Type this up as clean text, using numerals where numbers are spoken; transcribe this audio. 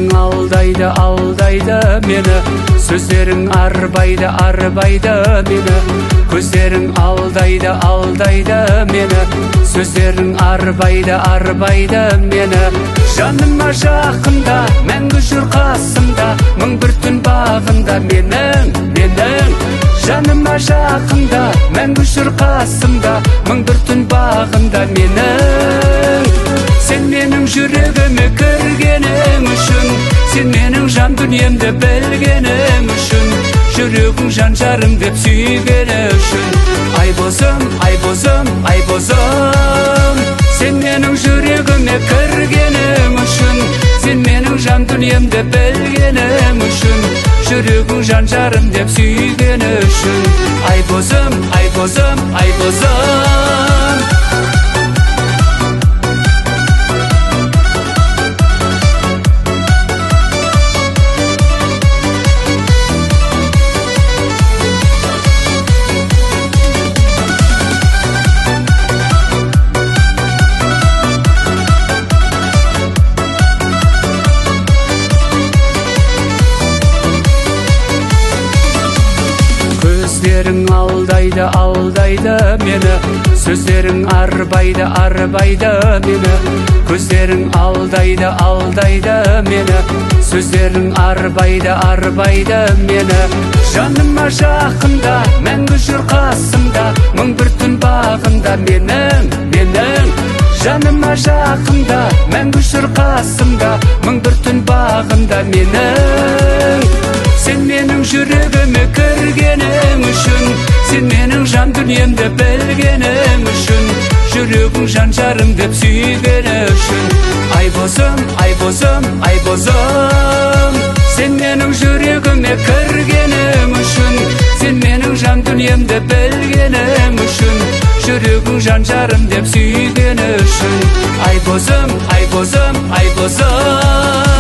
алдайды, алдайды мені, сөздерің арбайды, арбайды мені. Көздерің алдайды, алдайды мені, сөздерің арбайды, арбайды мені. Жаныма жақында, мәңгі жүр қасымда, мың бір түн бағында менің. Жаныма жақында, мәңгі жүр қасымда, мың бір түн бағында менің. Сен менің жүрегіме кіргенің үшін, сен менің жан дүниемді білгенің үшін, жүрегің жан жарым деп сүйгені үшін. Ай бозым, ай бозым, ай бозым, сен менің жүрегіме кіргенің үшін, сен менің жан дүниемді білгенің үшін, жүрегің жан жарым деп сүйгені үшін. Ай бозым, ай бозым, ай бозым. Көздерің алдайды, алдайды мені, сөздерің арбайды, арбайды мені. Көздерің алдайды, алдайды мені, сөздерің арбайды, арбайды мені. Жаныма жақында, мәңгі жүр қасымда, мың бір түн бағында менің. Жаныма жақында, мәңгі жүр қасымда, мың бір түн бағында менің. Сен менің жүрегіме кіргенің үшін, сен менің жан дүниемді білгенің үшін, жүрегің жан жарым деп сүйгені үшін. Ай бозым, ай бозым, ай бозым, сен менің жүрегіме кіргенің үшін, сен менің жан дүниемді білгенің үшін, жүрегің жан жарым деп сүйгені үшін. Ай бозым, ай бозым, ай бозым.